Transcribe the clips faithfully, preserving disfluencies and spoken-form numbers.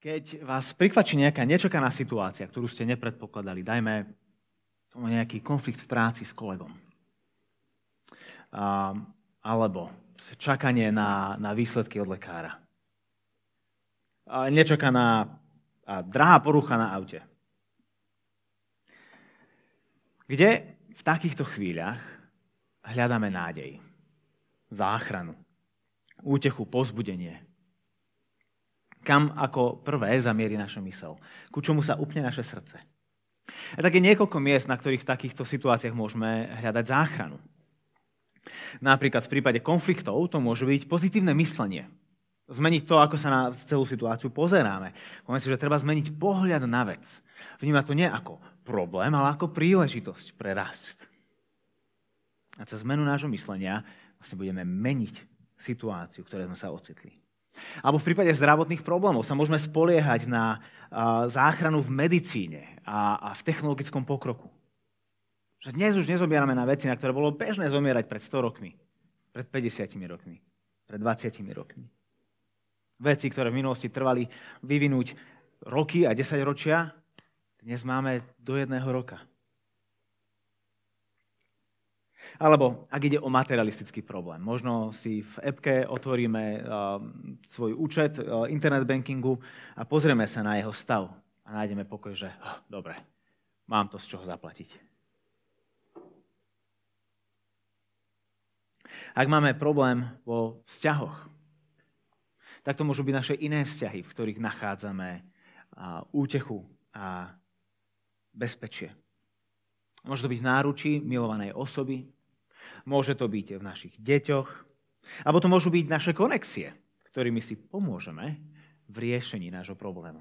Keď vás prikvačí nejaká nečakaná situácia, ktorú ste nepredpokladali, dajme tomu nejaký konflikt v práci s kolegom, a, alebo čakanie na, na výsledky od lekára, a nečakaná a drahá porucha na aute. Kde v takýchto chvíľach hľadáme nádej, záchranu, útechu, povzbudenie? Kam ako prvé zamierí naša myseľ? Ku čomu sa upne naše srdce? A tak je niekoľko miest, na ktorých v takýchto situáciách môžeme hľadať záchranu. Napríklad v prípade konfliktov to môže byť pozitívne myslenie. Zmeniť to, ako sa na celú situáciu pozeráme. Poviem si, že treba zmeniť pohľad na vec. Vnímať to nie ako problém, ale ako príležitosť pre rast. A cez zmenu nášho myslenia vlastne budeme meniť situáciu, v ktorej sme sa ocitli. Alebo v prípade zdravotných problémov sa môžeme spoliehať na záchranu v medicíne a v technologickom pokroku. Že dnes už nezomierame na veci, na ktoré bolo bežné zomierať pred sto rokmi, pred päťdesiatimi rokmi, pred dvadsiatimi rokmi. Veci, ktoré v minulosti trvali vyvinúť roky a desaťročia, dnes máme do jedného roka. Alebo ak ide o materialistický problém, možno si v appke otvoríme uh, svoj účet uh, internet bankingu a pozrieme sa na jeho stav a nájdeme pokoj, že oh, dobre, mám to z čoho zaplatiť. Ak máme problém vo vzťahoch, tak to môžu byť naše iné vzťahy, v ktorých nachádzame uh, útechu a bezpečie. Môže to byť v náručí milovanej osoby, môže to byť v našich deťoch, alebo to môžu byť naše konexie, ktorými si pomôžeme v riešení nášho problému.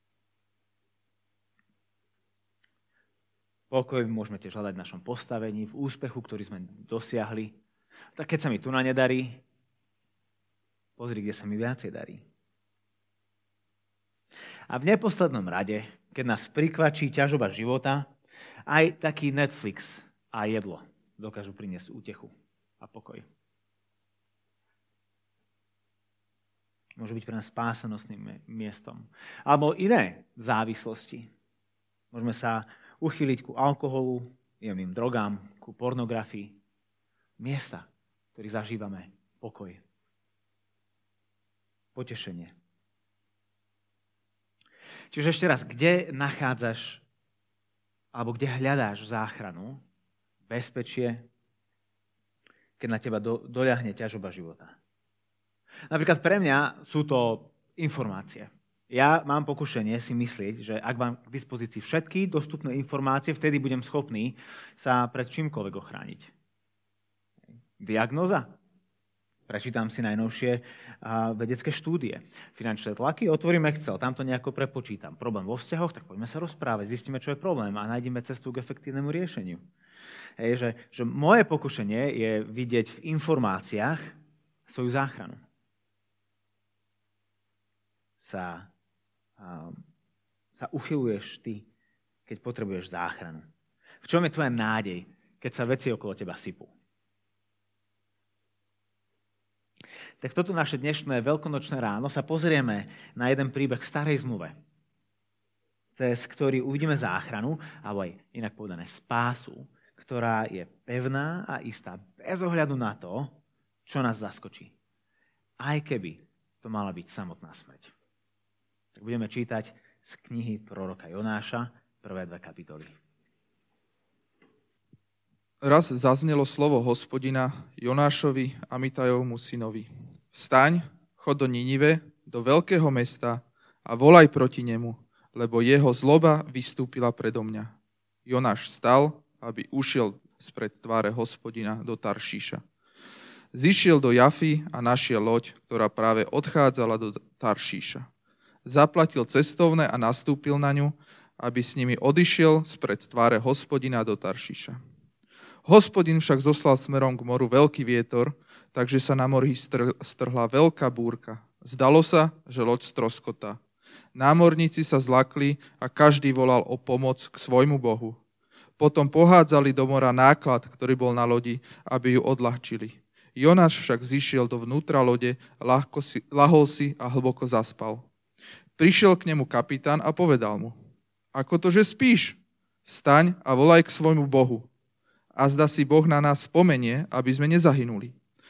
Pokoj môžeme tiež hľadať v našom postavení, v úspechu, ktorý sme dosiahli. Tak keď sa mi tu na nedarí, pozri, kde sa mi viacej darí. A v neposlednom rade, keď nás prikvačí ťažoba života, aj taký Netflix a jedlo dokážu priniesť útechu a pokoj. Môžu byť pre nás spásanostným miestom. Alebo iné závislosti. Môžeme sa uchyliť ku alkoholu, jemným drogám, ku pornografii. Miesta, v ktorých zažívame pokoj. Potešenie. Čiže ešte raz, kde nachádzaš alebo kde hľadáš záchranu, bezpečie, keď na teba do, doľahne ťažoba života. Napríklad pre mňa sú to informácie. Ja mám pokušenie si myslieť, že ak mám k dispozícii všetky dostupné informácie, vtedy budem schopný sa pred čímkoľvek ochrániť. Diagnóza? Prečítam si najnovšie vedecké štúdie. Finančné tlaky, otvorím Excel, tam to nejako prepočítam. Problém vo vzťahoch, tak poďme sa rozprávať, zistíme, čo je problém a nájdeme cestu k efektívnemu riešeniu. Hej, že, že moje pokušenie je vidieť v informáciách svoju záchranu. Sa, um, sa uchyľuješ ty, keď potrebuješ záchranu. V čom je tvoja nádej, keď sa veci okolo teba sypú? Tak toto naše dnešné veľkonočné ráno sa pozrieme na jeden príbeh v Starej zmluve, cez ktorý uvidíme záchranu, alebo aj inak povedané spásu, ktorá je pevná a istá, bez ohľadu na to, čo nás zaskočí. Aj keby to mala byť samotná smrť. Tak budeme čítať z knihy proroka Jonáša, prvé dve kapitoly. Raz zaznelo slovo Hospodina Jonášovi a Mitajovmu synovi. Vstaň, chod do Ninive, do veľkého mesta a volaj proti nemu, lebo jeho zloba vystúpila predo mňa. Jonáš vstal, aby ušiel spred tváre Hospodina do Taršíša. Zišiel do Jafy a našiel loď, ktorá práve odchádzala do Taršíša. Zaplatil cestovné a nastúpil na ňu, aby s nimi odišiel spred tváre Hospodina do Taršíša. Hospodin však zoslal smerom k moru veľký vietor, takže sa na mori strhla veľká búrka. Zdalo sa, že loď stroskotá. Námorníci sa zlakli a každý volal o pomoc k svojmu bohu. Potom pohádzali do mora náklad, ktorý bol na lodi, aby ju odľahčili. Jonáš však zišiel dovnútra lode, ľahko si, ľahol si a hlboko zaspal. Prišiel k nemu kapitán a povedal mu: Ako to, že spíš? Vstaň a volaj k svojmu Bohu. Azda si Boh na nás spomenie, aby sme nezahynuli.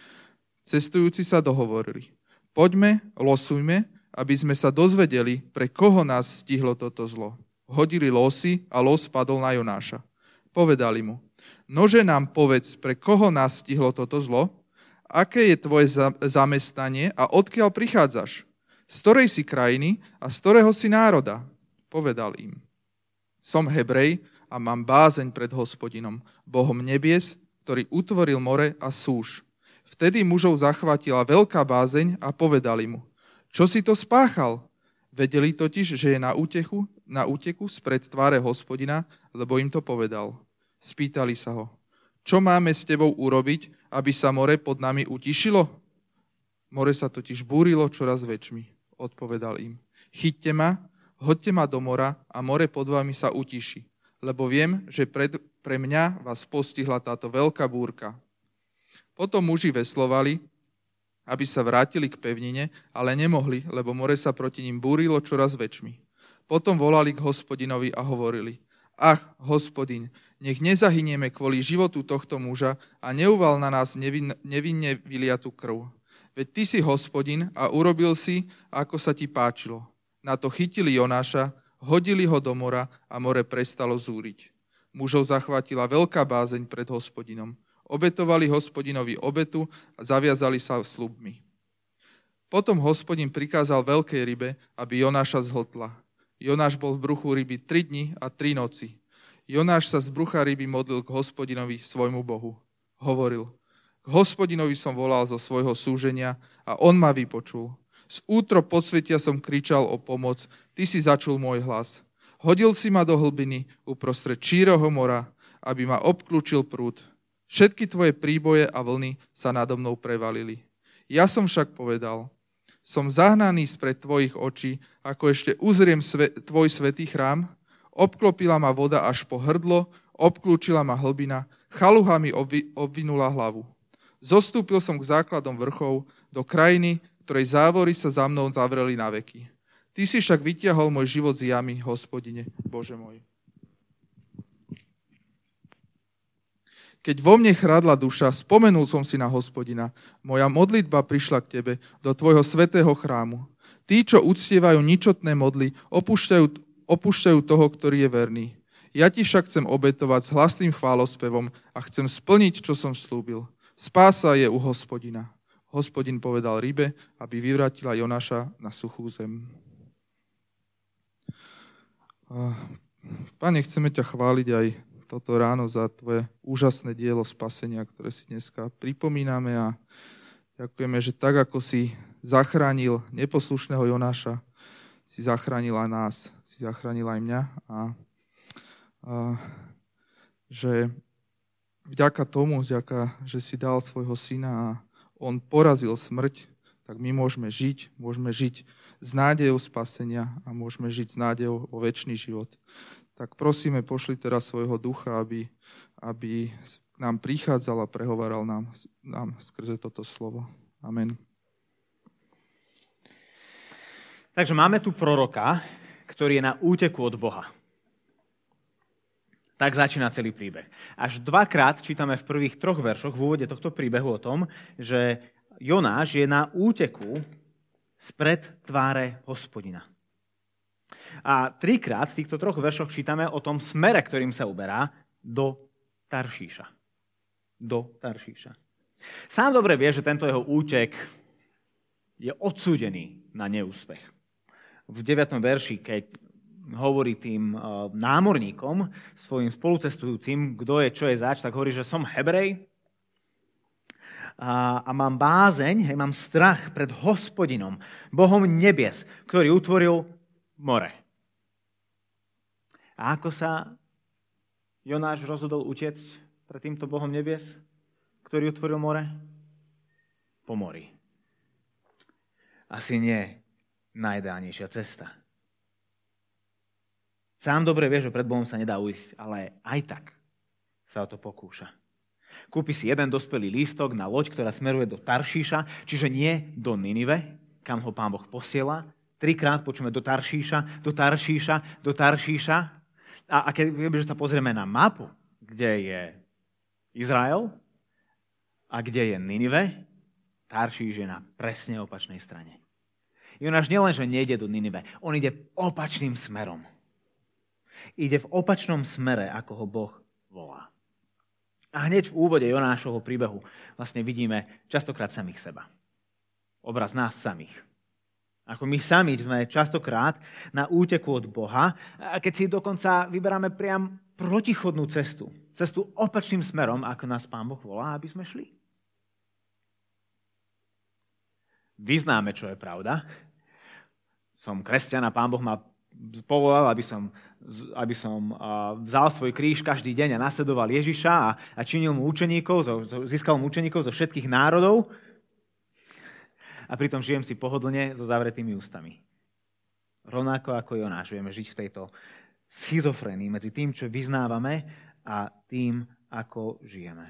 Cestujúci sa dohovorili: Poďme, losujme, aby sme sa dozvedeli, pre koho nás stihlo toto zlo. Hodili losy a los padol na Jonáša. Povedali mu: Nože nám povedz, pre koho nás stihlo toto zlo? Aké je tvoje zamestnanie a odkiaľ prichádzaš? Z ktorej si krajiny a z ktorého si národa? Povedal im: Som Hebrej a mám bázeň pred Hospodinom, Bohom nebies, ktorý utvoril more a súš. Vtedy mužov zachvátila veľká bázeň a povedali mu: Čo si to spáchal? Vedeli totiž, že je na úteku, na úteku spred tváre Hospodina, lebo im to povedal. Spýtali sa ho: Čo máme s tebou urobiť, aby sa more pod nami utišilo? More sa totiž búrilo čoraz väčšmi. Odpovedal im: Chyťte ma, hoďte ma do mora a more pod vami sa utiši, lebo viem, že pred, pre mňa vás postihla táto veľká búrka. Potom muži veslovali, aby sa vrátili k pevnine, ale nemohli, lebo more sa proti ním búrilo čoraz väčšmi. Potom volali k Hospodinovi a hovorili: Ach, Hospodin, nech nezahynieme kvôli životu tohto muža a neuval na nás nevin, nevinne vyliatú krv. Veď ty si Hospodin a urobil si, ako sa ti páčilo. Na to chytili Jonáša, hodili ho do mora a more prestalo zúriť. Mužov zachvátila veľká bázeň pred Hospodinom. Obetovali Hospodinovi obetu a zaviazali sa sľubmi. Potom Hospodin prikázal veľkej rybe, aby Jonáša zhltla. Jonáš bol v bruchu ryby tri dni a tri noci. Jonáš sa z brucha ryby modlil k Hospodinovi, svojmu Bohu. Hovoril: K Hospodinovi som volal zo svojho súženia a on ma vypočul. Z útrop podsvetia som kričal o pomoc, ty si začul môj hlas. Hodil si ma do hlbiny uprostred číroho mora, aby ma obklúčil prúd. Všetky tvoje príboje a vlny sa nado mnou prevalili. Ja som však povedal: Som zahnaný spred tvojich očí, ako ešte uzriem sve, tvoj svätý chrám. Obklopila ma voda až po hrdlo, obklúčila ma hlbina, chaluha mi obvi, obvinula hlavu. Zostúpil som k základom vrchov, do krajiny, ktorej závory sa za mnou zavreli na veky. Ty si však vytiahol môj život z jamy, Hospodine, Bože môj. Keď vo mne chradla duša, spomenul som si na Hospodina. Moja modlitba prišla k tebe, do tvojho svätého chrámu. Tí, čo uctievajú ničotné modly, opúšťajú, opúšťajú toho, ktorý je verný. Ja ti však chcem obetovať s hlasným chválospevom a chcem splniť, čo som slúbil. Spása je u Hospodina. Hospodin povedal rybe, aby vyvrátila Jonáša na suchú zem. Pane, chceme ťa chváliť aj toto ráno za tvoje úžasné dielo spasenia, ktoré si dneska pripomíname, a ďakujeme, že tak, ako si zachránil neposlušného Jonáša, si zachránil aj nás, si zachránil aj mňa, a, a že vďaka tomu, vďaka, že si dal svojho syna a on porazil smrť, tak my môžeme žiť, môžeme žiť s nádejou spasenia a môžeme žiť s nádejou o večný život. Tak prosíme, pošli teraz svojho ducha, aby, aby k nám prichádzal a prehovaral nám, nám skrze toto slovo. Amen. Takže máme tu proroka, ktorý je na úteku od Boha. Tak začína celý príbeh. Až dvakrát čítame v prvých troch veršoch v úvode tohto príbehu o tom, že Jonáš je na úteku spred tváre Hospodina. A trikrát v týchto troch veršoch čítame o tom smere, ktorým sa uberá do Taršíša. Do Taršíša. Sám dobre vie, že tento jeho útek je odsúdený na neúspech. V deviatom verši, keď hovorí tým námorníkom, svojim spolucestujúcim, kto je, čo je zač, tak hovorí, že som Hebrej a, a mám bázeň, hej, mám strach pred Hospodinom, Bohom nebies, ktorý utvoril more. A ako sa Jonáš rozhodol utiecť pred týmto Bohom nebies, ktorý utvoril more? Po mori. Asi nie najideálnejšia cesta. Sám dobre vie, že pred Bohom sa nedá ujsť, ale aj tak sa o to pokúša. Kúpi si jeden dospelý lístok na loď, ktorá smeruje do Taršíša, čiže nie do Ninive, kam ho Pán Boh posiela. Trikrát počujeme do Taršíša, do Taršíša, do Taršíša. A, a keď sa pozrieme na mapu, kde je Izrael a kde je Ninive, Taršíš je na presne opačnej strane. Jonáš nielenže nejde do Ninive, on ide opačným smerom. Ide v opačnom smere, ako ho Boh volá. A hneď v úvode Jonášovho príbehu vlastne vidíme častokrát samých seba. Obraz nás samých. Ako my sami sme častokrát na úteku od Boha, a keď si dokonca vyberáme priam protichodnú cestu. Cestu opačným smerom, ako nás Pán Boh volá, aby sme šli. Vyznáme, čo je pravda. Som kresťan a Pán Boh ma povolal, aby som, aby som vzal svoj kríž každý deň a nasledoval Ježiša a, a činil mu učeníkov, získal mu učeníkov zo všetkých národov a pritom žijem si pohodlne so zavretými ústami. Rovnako ako Jonáš, vieme žiť v tejto schizofrénii medzi tým, čo vyznávame a tým, ako žijeme.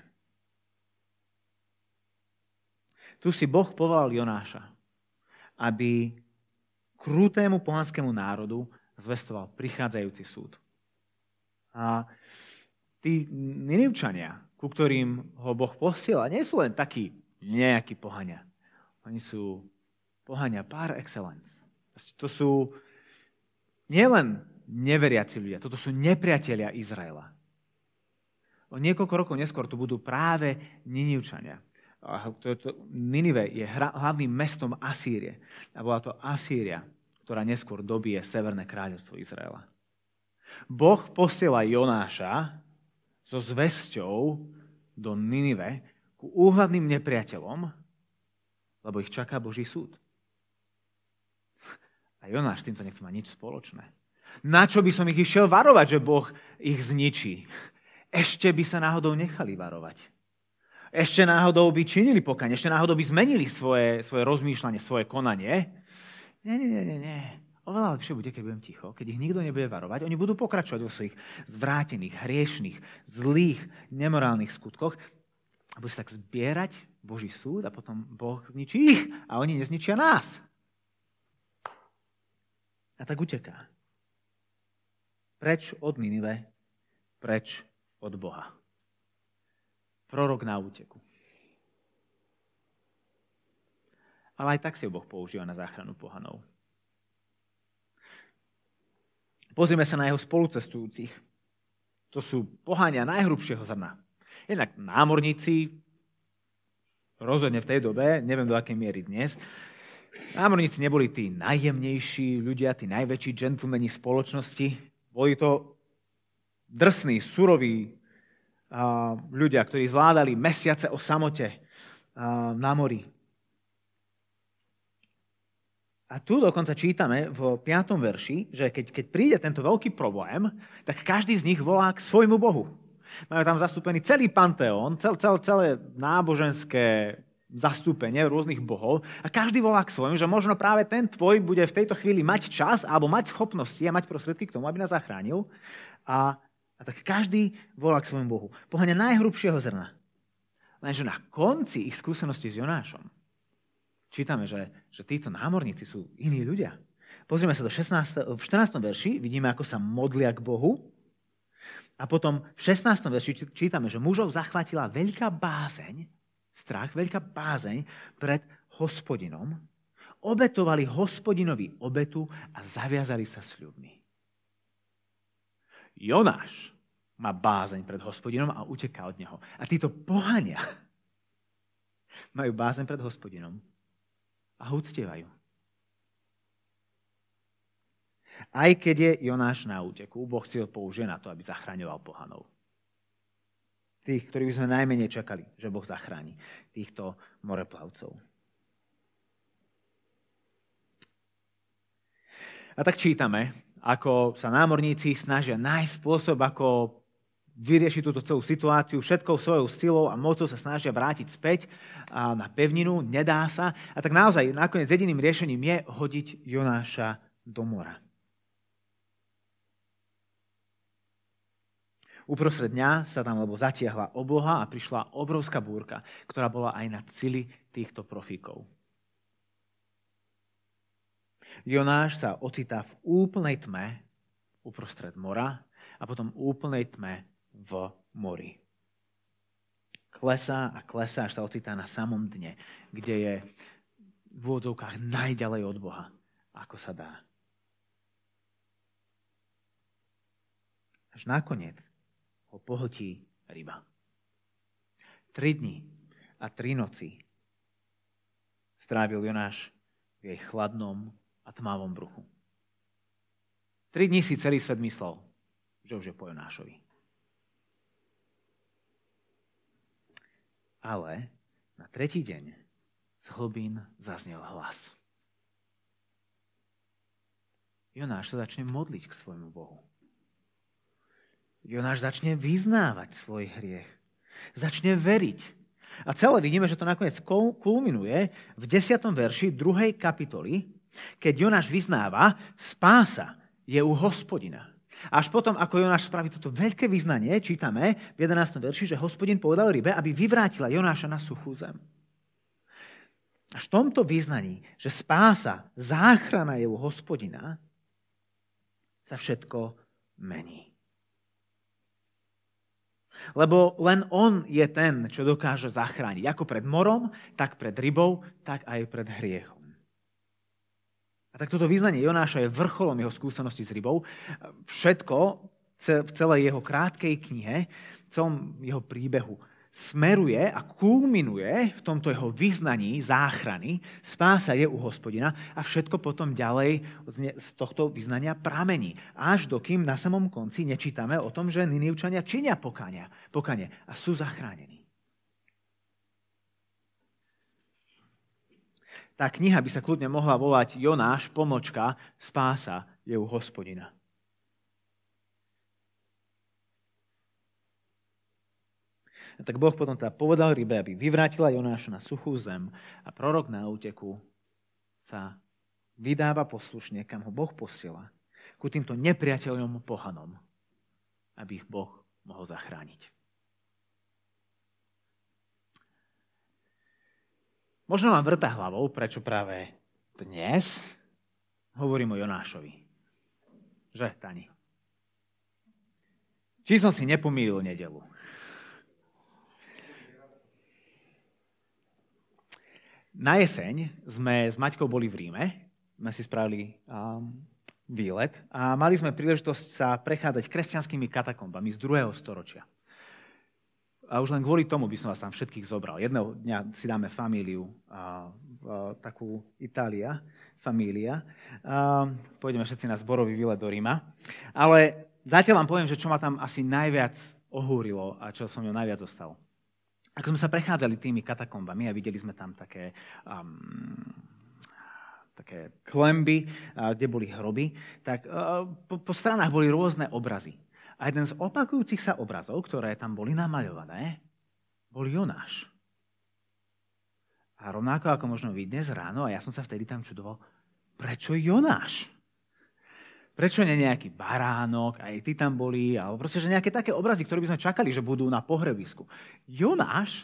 Tu si Boh povolal Jonáša, aby krutému pohanskému národu zvestoval prichádzajúci súd. A tí Ninivčania, ku ktorým ho Boh posiela, nie sú len takí nejakí pohania. Oni sú pohania par excellence. To sú nielen neveriaci ľudia, toto sú nepriatelia Izraela. O niekoľko rokov neskôr tu budú práve Ninivčania. Ninive je hlavným mestom Asýrie. A bola to Asýria, ktorá neskôr dobije Severné kráľovstvo Izraela. Boh posiela Jonáša so zvesťou do Ninive ku úhlavným nepriateľom, lebo ich čaká Boží súd. A Jonáš s týmto nechce mať nič spoločné. Na čo by som ich išiel varovať, že Boh ich zničí? Ešte by sa náhodou nechali varovať. Ešte náhodou by činili pokanie, ešte náhodou by zmenili svoje, svoje rozmýšľanie, svoje konanie. Nie, nie, nie, nie. Oveľa lepšie bude, keď budem ticho, keď ich nikto nebude varovať. Oni budú pokračovať vo svojich zvrátených, hriešných, zlých, nemorálnych skutkoch a budú sa tak zbierať Boží súd a potom Boh zničí ich a oni nezničia nás. A tak uteká. Preč od Ninive, preč od Boha. Prorok na úteku. Ale aj tak si ho Boh používa na záchranu pohanov. Pozrime sa na jeho spolucestujúcich. To sú pohania najhrubšieho zrna. Jednak námorníci, rozhodne v tej dobe, neviem do akej miery dnes, námorníci neboli tí najjemnejší ľudia, tí najväčší džentlmeni spoločnosti. Boli to drsní, suroví ľudia, ktorí zvládali mesiace o samote na mori. A tu dokonca čítame v piatom verši, že keď, keď príde tento veľký problém, tak každý z nich volá k svojmu Bohu. Majú tam zastúpený celý panteón, cel, cel, celé náboženské zastúpenie rôznych bohov a každý volá k svojmu, že možno práve ten tvoj bude v tejto chvíli mať čas alebo mať schopnosti a mať prostriedky k tomu, aby nás zachránil. A, a tak každý volá k svojmu Bohu. Pohania najhrubšieho zrna. Lenže na konci ich skúsenosti s Jonášom čítame, že, že títo námorníci sú iní ľudia. Pozrieme sa do šestnásteho, v štrnástom verši, vidíme, ako sa modlia k Bohu. A potom v šestnástom verši čítame, že mužov zachvátila veľká bázeň, strach, veľká bázeň pred Hospodinom. Obetovali Hospodinovi obetu a zaviazali sa sľubmi. Jonáš má bázeň pred Hospodinom a uteká od neho. A títo pohania majú bázeň pred Hospodinom a ho uctievajú. Aj keď je Jonáš na úteku, Boh si ho použije na to, aby zachraňoval pohanov. Tých, ktorých by sme najmenej čakali, že Boh zachráni. Týchto moreplavcov. A tak čítame, ako sa námorníci snažia nájsť spôsob, ako vyriešiť túto celú situáciu, všetkou svojou silou a mocou sa snažia vrátiť späť na pevninu, nedá sa. A tak naozaj nakoniec jediným riešením je hodiť Jonáša do mora. Uprostred dňa sa tam lebo zatiahla obloha a prišla obrovská búrka, ktorá bola aj na cili týchto profíkov. Jonáš sa ocitá v úplnej tme uprostred mora a potom v úplnej tme v mori. Klesá a klesá, až sa ocitá na samom dne, kde je v úvodzovkách najďalej od Boha, ako sa dá. Až nakoniec ho pohltí ryba. Tri dni a tri noci strávil Jonáš v jej chladnom a tmavom bruchu. Tri dni si celý svet myslel, že už je po Jonášovi. Ale na tretí deň z hlbín zaznel hlas. Jonáš sa začne modliť k svojmu Bohu. Jonáš začne vyznávať svoj hriech. Začne veriť. A celé vidíme, že to nakoniec kulminuje v desiatom verši druhej kapitoly, keď Jonáš vyznáva, spása je u Hospodina. Až potom, ako Jonáš spraví toto veľké vyznanie, čítame v jedenástom verši, že Hospodin povedal rybe, aby vyvrátila Jonáša na suchú zem. Až v tomto vyznaní, že spása, záchrana je u Hospodina, sa všetko mení. Lebo len on je ten, čo dokáže zachrániť. Ako pred morom, tak pred rybou, tak aj pred hriechom. A tak toto vyznanie Jonáša je vrcholom jeho skúsenosti s rybou. Všetko v celej jeho krátkej knihe, v celom jeho príbehu smeruje a kulminuje v tomto jeho vyznaní záchrany. Spása je u Hospodina a všetko potom ďalej z tohto vyznania pramení. Až dokým na samom konci nečítame o tom, že Ninivčania činia pokania, pokanie a sú zachránení. Tá kniha by sa kľudne mohla volať Jonáš, pomočka, spása je u Hospodina. A tak Boh potom teda povedal rybe, aby vyvrátila Jonáša na suchú zem a prorok na úteku sa vydáva poslušne, kam ho Boh posiela, ku týmto nepriateľom pohanom, aby ich Boh mohol zachrániť. Možno vám vrta hlavou, prečo práve dnes hovorím o Jonášovi. Že, Tani? Či som si nepomýlil nedeľu? Na jeseň sme s Maťkou boli v Ríme, sme si spravili um, výlet a mali sme príležitosť sa prechádzať kresťanskými katakombami z druhého storočia. A už len kvôli tomu by som vás tam všetkých zobral. Jedného dňa si dáme famíliu, a, a, takú Itália, família. A, pôjdeme všetci na zborový výlet do Ríma. Ale zatiaľ vám poviem, že čo ma tam asi najviac ohúrilo a čo som mňa najviac zostal. Ako sme sa prechádzali tými katakombami a videli sme tam také, um, také klemby, uh, kde boli hroby, tak uh, po, po stranách boli rôzne obrazy. A jeden z opakujúcich sa obrazov, ktoré tam boli namaľované, bol Jonáš. A rovnako ako možno vy dnes ráno, a ja som sa vtedy tam čudoval, prečo Jonáš? Prečo nie nejaký baránok, aj tí tam boli, alebo proste, že nejaké také obrazy, ktoré by sme čakali, že budú na pohrebisku. Jonáš?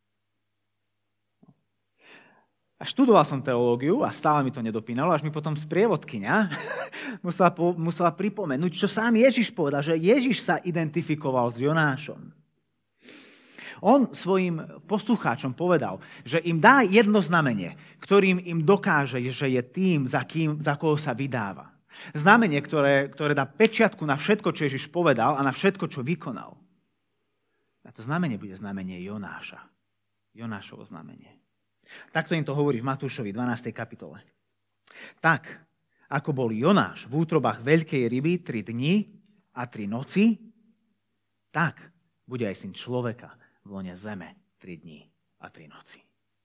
A študoval som teológiu a stále mi to nedopínalo, až mi potom sprievodkyňa musela, po, musela pripomenúť, čo sám Ježiš povedal, že Ježiš sa identifikoval s Jonášom. On svojim poslucháčom povedal, že im dá jedno znamenie, ktorým im dokáže, že je tým, za, kým, za koho sa vydáva. Znamenie, ktoré, ktoré dá pečiatku na všetko, čo Ježiš povedal a na všetko, čo vykonal. A to znamenie bude znamenie Jonáša. Jonášovo znamenie. Takto im to hovorí v Matúšovi dvanástej kapitole. Tak, ako bol Jonáš v útrobách veľkej ryby tri dni a tri noci, tak bude aj syn človeka v lone zeme tri dni a tri noci.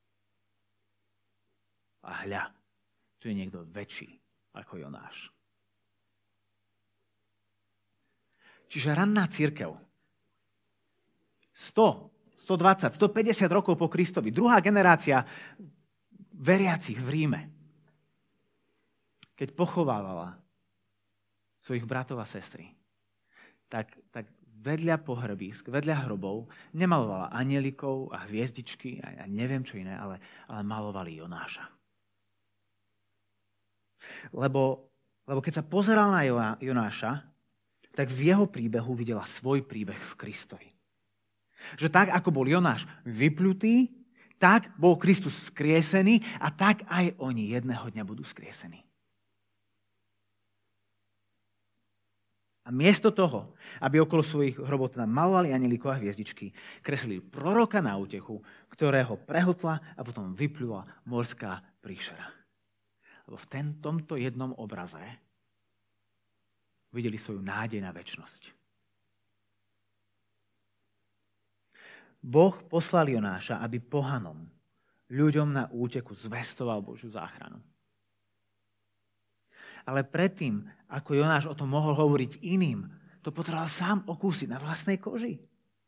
A hľa, tu je niekto väčší ako Jonáš. Čiže ranná cirkev, sto, stodvadsať, stodpäťdesiat rokov po Kristovi, druhá generácia veriacich v Ríme, keď pochovávala svojich bratov a sestry, tak, tak vedľa pohrebísk, vedľa hrobov nemalovala anielikov a hviezdičky a, a neviem čo iné, ale, ale malovali Jonáša. Lebo, lebo keď sa pozeral na Jonáša, tak v jeho príbehu videla svoj príbeh v Kristovi. Že tak, ako bol Jonáš vypľutý, tak bol Kristus skriesený a tak aj oni jedného dňa budú skriesení. A miesto toho, aby okolo svojich hrobov teda malovali anjelíkov a hviezdičky, kreslili proroka na útechu, ktorého prehltla a potom vyplula morská príšera. Lebo v ten, tomto jednom obraze videli svoju nádej na večnosť. Boh poslal Jonáša, aby pohanom, ľuďom na úteku zvestoval Božiu záchranu. Ale predtým, ako Jonáš o tom mohol hovoriť iným, to potreboval sám okúsiť na vlastnej koži.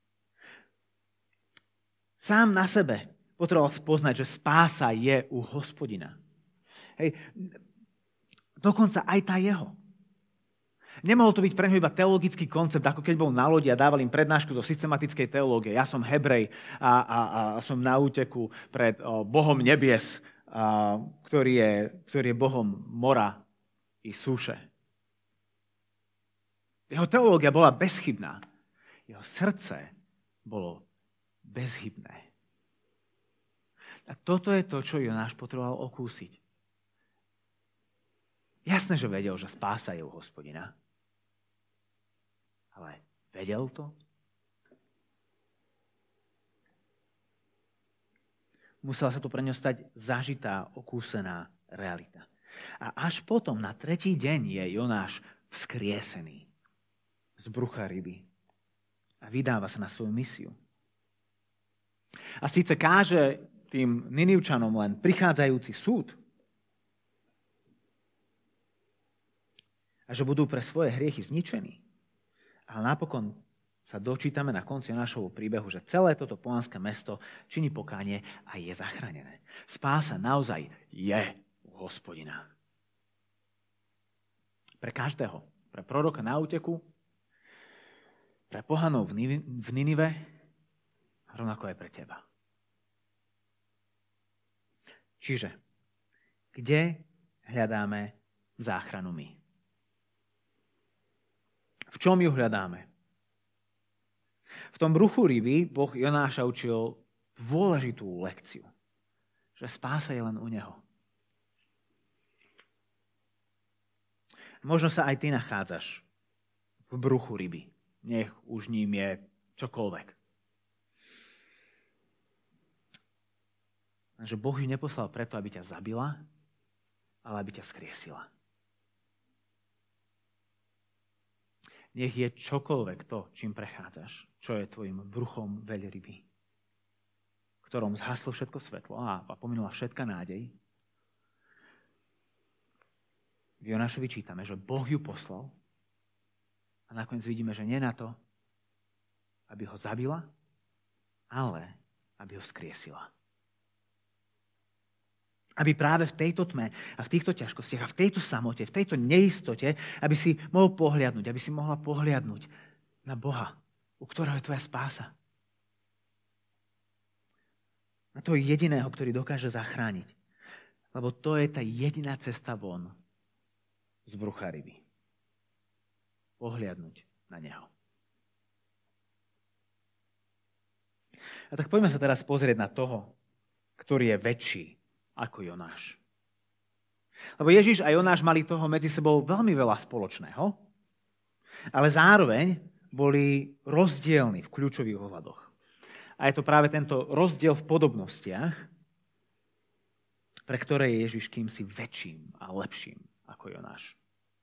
Sám na sebe potreboval spoznať, že spása je u Hospodina. Hej. Dokonca aj tá jeho. Nemohol to byť pre ňo iba teologický koncept, ako keď bol na lodi a dával im prednášku zo systematickej teológie. Ja som Hebrej a, a, a som na úteku pred o, Bohom nebies, a, ktorý, je, ktorý je Bohom mora i súše. Jeho teológia bola bezchybná. Jeho srdce bolo bezchybné. A toto je to, čo Jonáš potreboval okúsiť. Jasné, že vedel, že spása je u Hospodina. Ale vedel to? Musela sa to pre ňo stať zažitá, okúsená realita. A až potom, na tretí deň, je Jonáš vzkriesený z brucha ryby a vydáva sa na svoju misiu. A síce káže tým Ninivčanom len prichádzajúci súd a že budú pre svoje hriechy zničení. Ale napokon sa dočítame na konci Jonášovho príbehu, že celé toto pohanské mesto činí pokánie a je zachránené. Spása naozaj je u Hospodina. Pre každého. Pre proroka na úteku, pre pohanov v Ninive, rovnako aj pre teba. Čiže, kde hľadáme záchranu my? V čom ju hľadáme? V tom bruchu ryby Boh Jonáša učil dôležitú lekciu, že spása je len u neho. Možno sa aj ty nachádzaš v bruchu ryby. Nech už ním je čokoľvek. Že Boh ju neposlal preto, aby ťa zabila, ale aby ťa vzkriesila. Nech je čokoľvek to, čím prechádzaš, čo je tvojim bruchom veľryby, v ktorom zhaslo všetko svetlo a pominula všetká nádej. V Jonášovi čítame, že Boh ju poslal a nakoniec vidíme, že nie na to, aby ho zabila, ale aby ho vzkriesila. Aby práve v tejto tme a v týchto ťažkostiach a v tejto samote, v tejto neistote, aby si mohol pohliadnúť, aby si mohla pohliadnúť na Boha, u ktorého je tvoja spása. Na toho jediného, ktorý dokáže zachrániť. Lebo to je tá jediná cesta von z brucha ryby. Pohliadnúť na neho. A tak poďme sa teraz pozrieť na toho, ktorý je väčší ako Jonáš. Lebo Ježiš a Jonáš mali toho medzi sebou veľmi veľa spoločného, ale zároveň boli rozdielni v kľúčových ohľadoch. A je to práve tento rozdiel v podobnostiach, pre ktoré je Ježiš kýmsi väčším a lepším ako Jonáš.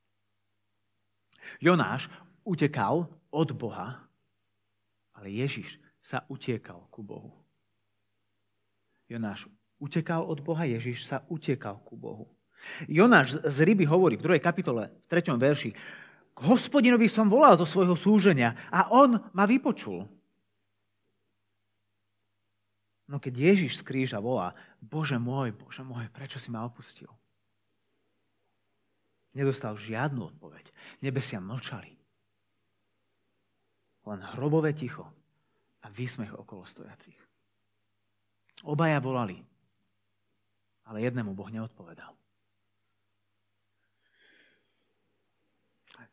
Jonáš utekal od Boha, ale Ježiš sa utiekal ku Bohu. Jonáš utekal od Boha, Ježiš sa utiekal ku Bohu. Jonáš z ryby hovorí v druhej kapitole, v treťom verši: K Hospodinovi som volal zo svojho súženia a on ma vypočul. No keď Ježiš z kríža volá: Bože môj, Bože môj, prečo si ma opustil? Nedostal žiadnu odpoveď. Nebesia mlčali. Len hrobové ticho a výsmech okolo stojacich. Obaja volali, ale jednému Boh neodpovedal.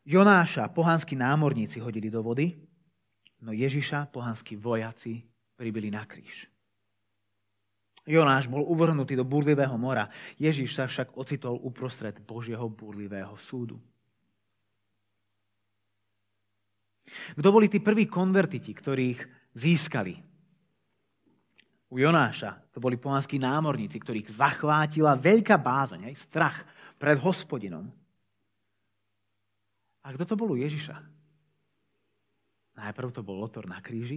Jonáša pohanskí námorníci hodili do vody, no Ježiša pohanskí vojaci pribili na kríž. Jonáš bol uvrhnutý do búrlivého mora, Ježiš sa však ocitol uprostred Božieho búrlivého súdu. Kto boli tí prví konvertiti, ktorých získali? U Jonáša to boli pohanskí námorníci, ktorých zachvátila veľká bázeň, aj strach pred Hospodinom. A kto to bol u Ježiša? Najprv to bol Lotor na kríži,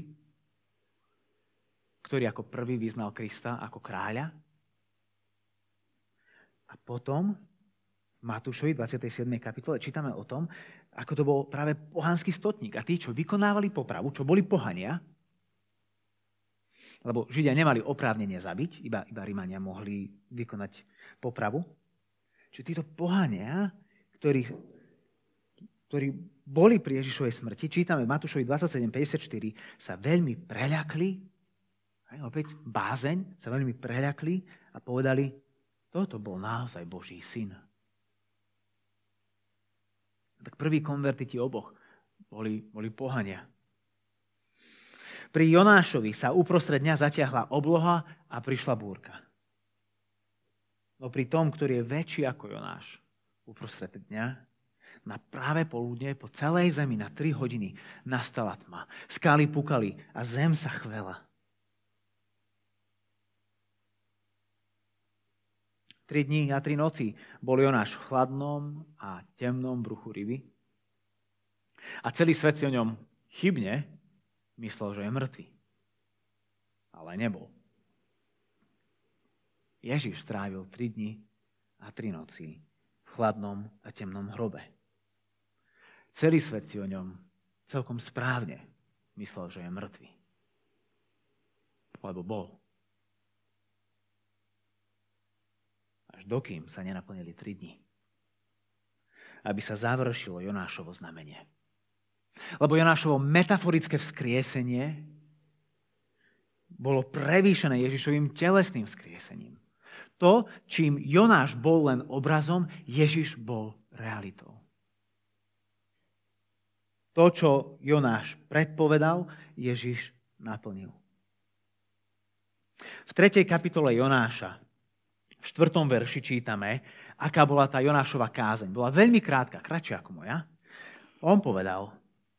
ktorý ako prvý vyznal Krista ako kráľa. A potom v Matúšovi dvadsiatej siedmej kapitole čítame o tom, ako to bol práve pohanský stotník. A tí, čo vykonávali popravu, čo boli pohania, lebo Židia nemali oprávnenie zabiť, iba, iba Rimania mohli vykonať popravu. Čiže títo pohania, ktorí, ktorí boli pri Ježišovej smrti, čítame v Matúšovi dvadsaťsedem päťdesiatštyri, sa veľmi preľakli, aj opäť bázeň, sa veľmi preľakli a povedali, toto bol naozaj Boží syn. Tak prví konvertiti oboch boli, boli pohania. Pri Jonášovi sa uprostred dňa zatiahla obloha a prišla búrka. No pri tom, ktorý je väčší ako Jonáš, uprostred dňa, na práve poludne po celej zemi na tri hodiny nastala tma. Skály pukali a zem sa chvela. Tri dni a tri noci bol Jonáš v chladnom a temnom bruchu ryby. A celý svet si o ňom chybne myslel, že je mŕtvy. Ale nebol. Ježiš strávil tri dni a tri noci v chladnom a temnom hrobe. Celý svet si o ňom celkom správne myslel, že je mŕtvy. Lebo bol. Až dokým sa nenaplnili tri dni. Aby sa završilo Jonášovo znamenie. Lebo Jonášovo metaforické vzkriesenie bolo prevýšené Ježišovým telesným vzkriesením. To, čím Jonáš bol len obrazom, Ježiš bol realitou. To, čo Jonáš predpovedal, Ježiš naplnil. V tretej kapitole Jonáša v štvrtom verši čítame, aká bola tá Jonášova kázeň. Bola veľmi krátka, kratšia ako moja. On povedal,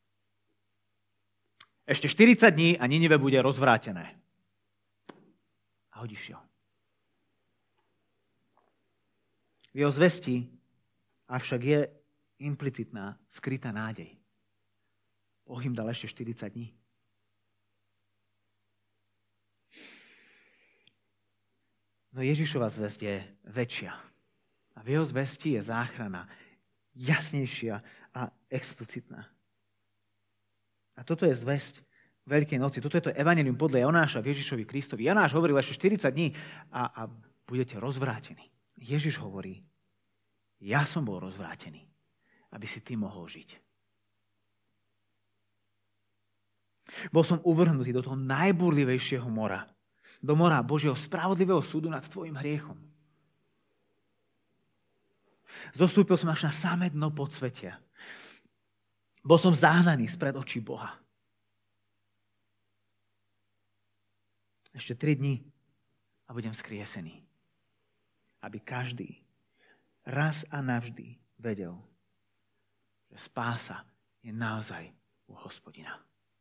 ešte štyridsať dní a Ninive bude rozvrátené. A odišiel. V jeho zvesti avšak je implicitná, skrytá nádej. Boh im dal ešte štyridsať dní. No Ježišova zvesť je väčšia. A v jeho zvesti je záchrana jasnejšia a explicitná. A toto je zvesť Veľkej noci. Toto je to evanjelium podľa Jonáša v Ježišovi Kristovi. Jonáš hovoril ešte štyridsať dní a, a budete rozvrátení. Ježiš hovorí, ja som bol rozvrátený, aby si ty mohol žiť. Bol som uvrhnutý do toho najbúrlivejšieho mora. Do mora Božieho spravodlivého súdu nad tvojim hriechom. Zostúpil som až na samé dno podsvetia. Bol som zahnaný spred očí Boha. Ešte tri dni a budem vzkriesený. Aby každý raz a navždy vedel, že spása je naozaj u Hospodina.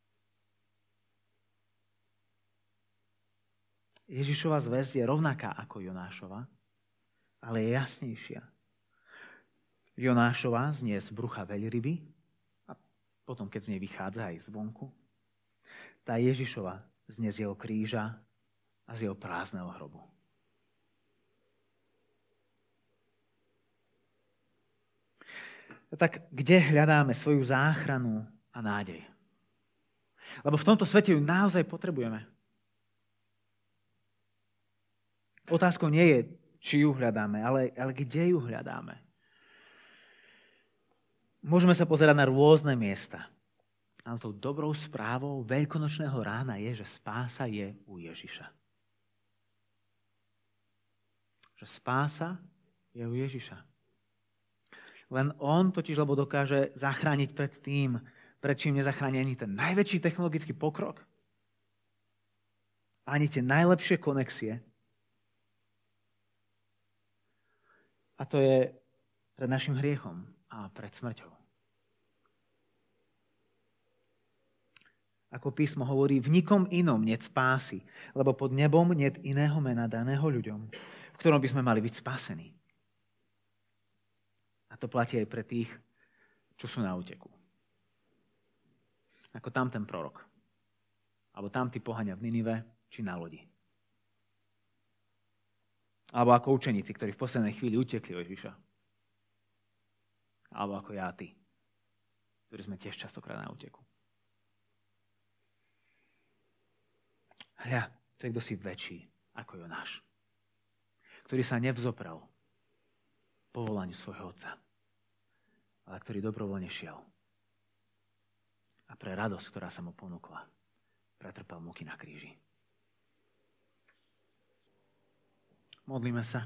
Ježišova zvesť je rovnaká ako Jonášova, ale je jasnejšia. Jonášova znie z brucha veľryby a potom, keď z nej vychádza aj zvonku. Tá Ježišova znie z jeho kríža a z jeho prázdneho hrobu. Tak kde hľadáme svoju záchranu a nádej? Lebo v tomto svete ju naozaj potrebujeme. Otázkou nie je, či ju hľadáme, ale, ale kde ju hľadáme. Môžeme sa pozerať na rôzne miesta. Ale tou dobrou správou veľkonočného rána je, že spása je u Ježiša. Že spása je u Ježiša. Len on totiž lebo dokáže zachrániť pred tým, pred čím nezachráni ani ten najväčší technologický pokrok, ani tie najlepšie konexie. A to je pred našim hriechom a pred smrťou. Ako písmo hovorí, v nikom inom niet spásy, lebo pod nebom niet iného mena daného ľuďom, v ktorom by sme mali byť spasení. A to platí aj pre tých, čo sú na úteku. Ako tam ten prorok. Alebo tam tí pohania v Ninive, či na lodi. Alebo ako učeníci, ktorí v poslednej chvíli utekli od Ježiša. Alebo ako ja a ty, ktorí sme tiež častokrát na úteku. Hľa, to je kto si väčší ako Jonáš, ktorý sa nevzoprel povolaniu svojho otca, ale ktorý dobrovoľne šiel. A pre radosť, ktorá sa mu ponúkla, pretrpel muky na kríži. Modlíme sa.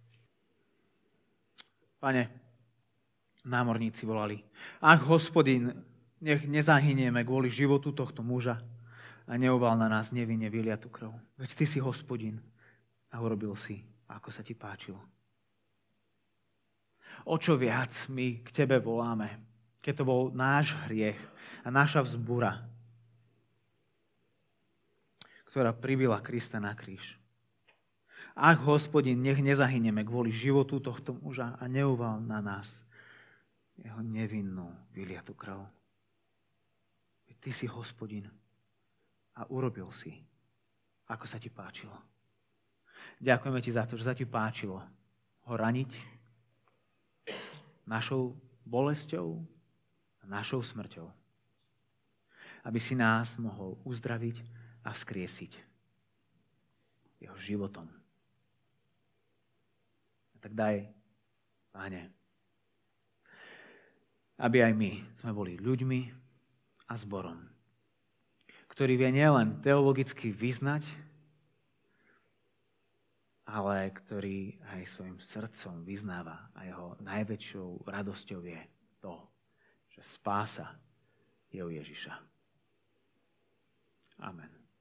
Pane, námorníci volali, ach, Hospodin, nech nezahynieme kvôli životu tohto muža a neuval na nás nevinne vyliatú krv. Veď ty si Hospodin a urobil si, ako sa ti páčilo. O čo viac my k tebe voláme, keď to bol náš hriech a naša vzbura, ktorá pribila Krista na kríž. Ach, Hospodin, nech nezahyneme kvôli životu tohto muža a neuval na nás jeho nevinnú vyliatú krv. Veď ty si Hospodin a urobil si, ako sa ti páčilo. Ďakujeme ti za to, že sa ti páčilo ho raniť našou bolesťou a našou smrťou. Aby si nás mohol uzdraviť a vzkriesiť jeho životom. A tak daj, Páne, aby aj my sme boli ľuďmi a zborom, ktorý vie nielen teologicky vyznať, ale ktorý aj svojim srdcom vyznáva a jeho najväčšou radosťou je to, že spása je u Ježiša. Amen.